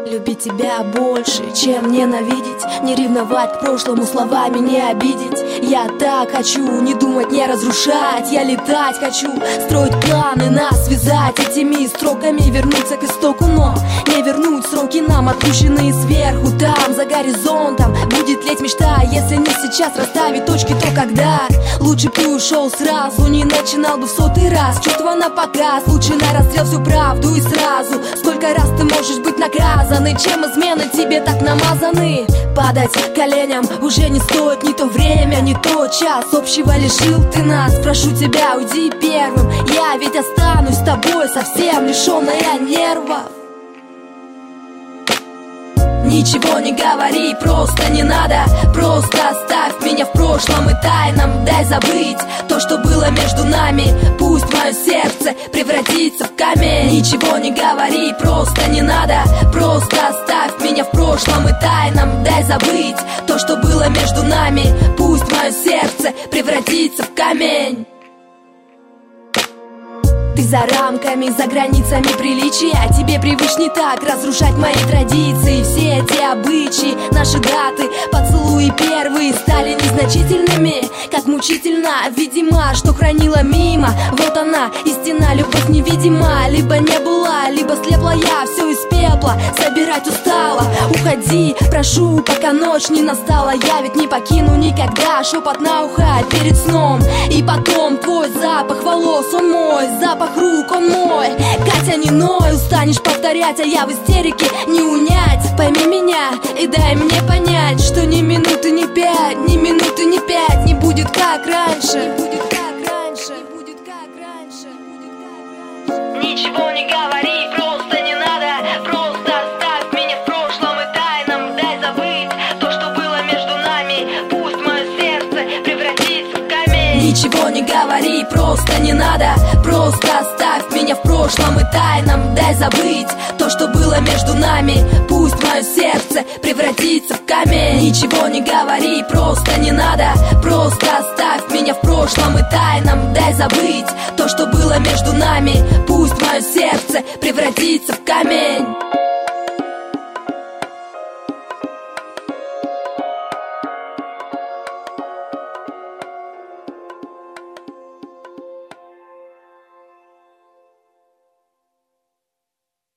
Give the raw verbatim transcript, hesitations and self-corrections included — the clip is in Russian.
Любить тебя больше, чем ненавидеть, не ревновать к прошлому, словами не обидеть. Я так хочу не думать, не разрушать. Я летать хочу, строить планы, нас связать этими строками, вернуться к истоку, но не вернуть сроки нам, отпущенные сверху. Там, за горизонтом, будет леть мечта. Если не сейчас расставить точки, то когда? Лучше бы ты ушел сразу, не начинал бы в сотый раз. Чувства на показ, лучше на расстрел всю правду и сразу. Сколько раз ты можешь быть наказан, и чем измены тебе так намазаны? Падать коленям уже не стоит, не то время, не тот час. Общего лишил ты нас, прошу тебя, уйди первым. Я ведь останусь с тобой, совсем лишенная нервов. Ничего не говори, просто не надо. Просто оставь меня в прошлом и тайном. Дай забыть то, что было между нами. Пусть мое сердце превратится в камень. Ничего не говори, просто не надо. Просто оставь меня в прошлом и тайном. Дай забыть то, что было между нами. Пусть мое сердце превратится в камень. Ты за рамками, за границами приличия. Тебе привычней так разрушать мои традиции. Все эти обычаи, наши даты, поцелуи первые стали незначительными. Как мучительно, видимо, что хранила мимо. Вот она, истина, любовь невидима. Либо не была, либо слепла я, все из пепла собирать устала. Уходи, прошу, пока ночь не настала. Я ведь не покину никогда, шепот на ухо перед сном. И потом твой запах волос, он мой, запах рук, он мой. Катя, не ной, устанешь повторять, а я в истерике не унять. Пойми меня и дай мне понять, что ни минуты, ни пять, ни минуты, ни пять не будет как раньше. Не будет как раньше, не будет как раньше, будет как раньше. Ничего не говори, просто не надо. Просто оставь меня в прошлом и тайном. Дай забыть то, что было между нами. Пусть мое сердце превратится в камень. Ничего не говори, просто не надо. Просто оставь меня в прошлом и тайном. Дай забыть то, что было между нами. Пусть мое сердце превратится в камень. Ничего не говори, просто не надо. Просто оставь меня в прошлом и тайном. Дай забыть то, что было между нами. Пусть мое сердце превратится в камень.